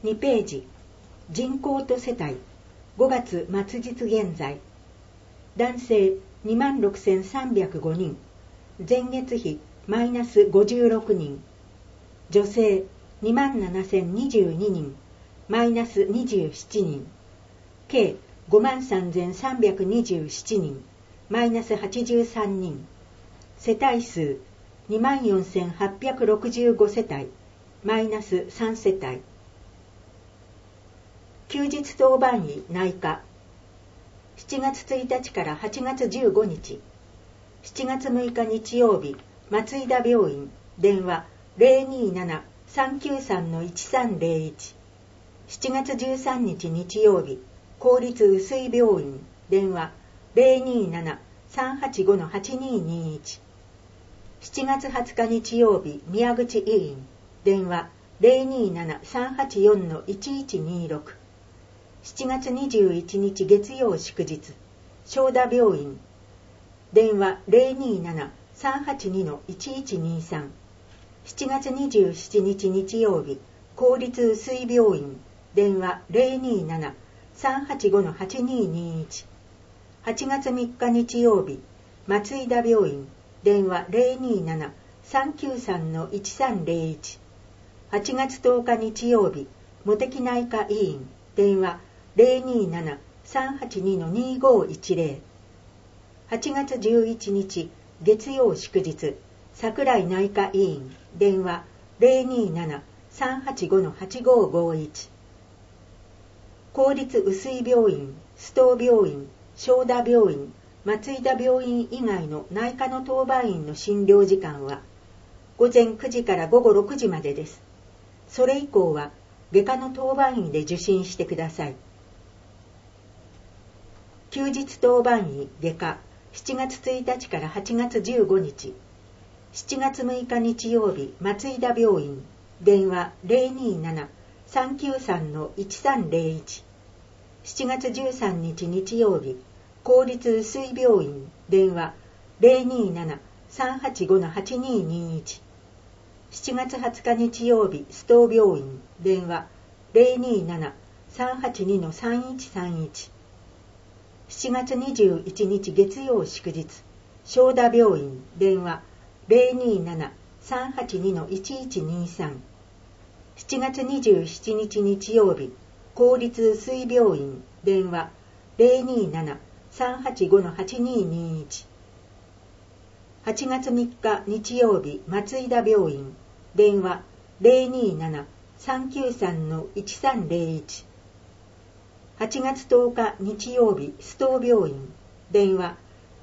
2ページ、人口と世帯、5月末日現在。男性26,305人、前月比マイナス56人。女性27,022人、マイナス27人。計53,327人、マイナス83人。世帯数24,865世帯、マイナス3世帯。休日当番医内科。7月1日から8月15日。7月6日日曜日、松井田病院、電話 027-393-1301。7月13日日曜日、公立雨水病院、電話 027-385-8221。7月20日日曜日、宮口医院、電話 027-384-1126。7月21日月曜祝日、正田病院、電話 027-382-1123。7月27日日曜日、公立雨水病院、電話 027-385-8221。8月3日日曜日、松井田病院、電話 027-393-1301。8月10日日曜日、茂木内科医院、電話 027-382-2510。8月11日月曜祝日、桜井内科医院、電話 027-385-8551。公立雨水病院、須藤病院、正田病院、松井田病院以外の内科の当番員の診療時間は午前9時から午後6時までです。それ以降は外科の当番員で受診してください。休日当番医外科、7月1日から8月15日。7月6日日曜日、松井田病院、電話 027-393-1301。7月13日日曜日、公立雨水病院、電話 027-385-8221。7月20日日曜日、須藤病院、電話 027-382-3131。7月21日月曜祝日、正田病院、電話 027-382-1123。7月27日日曜日、公立雨水病院、電話 027-385-8221。8月3日日曜日、松井田病院、電話 027-393-1301。8月10日日曜日、須藤病院、電話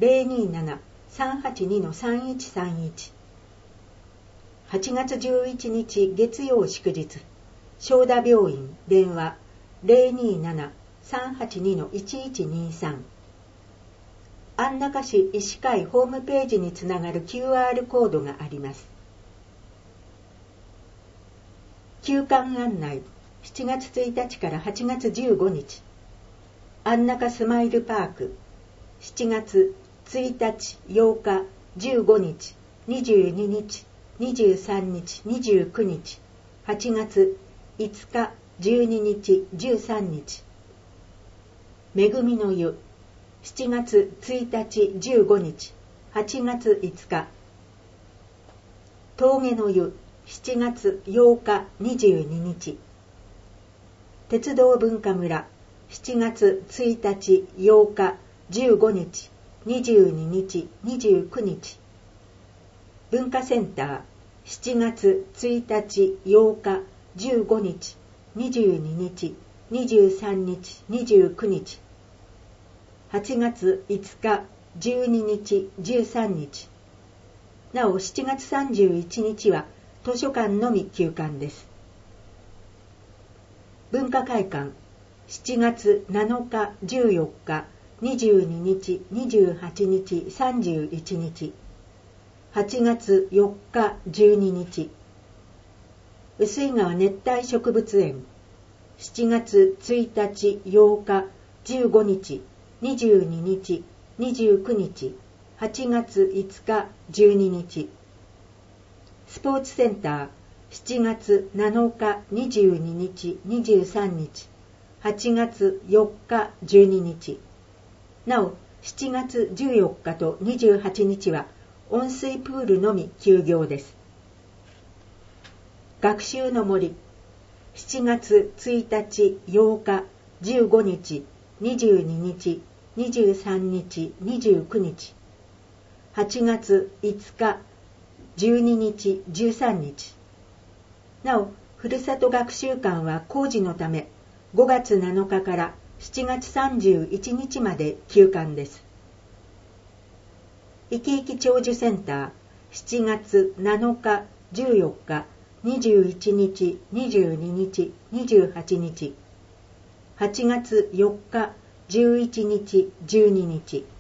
027-382-3131。8月11日月曜祝日、正田病院、電話 027-382-1123。安中市医師会ホームページにつながる QR コードがあります。休館案内、7月1日から8月15日。安中スマイルパーク、7月1日、8日、15日、22日、23日、29日。8月5日、12日、13日。恵みの湯、7月1日、15日、8月5日。峠の湯、7月8日、22日。鉄道文化村、7月1日、8日、15日、22日、29日。文化センター、7月1日、8日、15日、22日、23日、29日。8月5日、12日、13日。なお7月31日は図書館のみ休館です。文化会館、7月7日、14日、22日、28日、31日。8月4日、12日。雨水川熱帯植物園、7月1日、8日、15日、22日、29日。8月5日、12日。スポーツセンター、 7月7日22日23日、8月4日12日。なお、7月14日と28日は温水プールのみ休業です。学習の森、7月1日、8日、15日、22日、23日、29日。8月5日、12日、13日。なお、ふるさと学習館は工事のため、5月7日から7月31日まで休館です。いきいき長寿センター、7月7日、14日、21日、22日、28日。8月4日、11日、12日。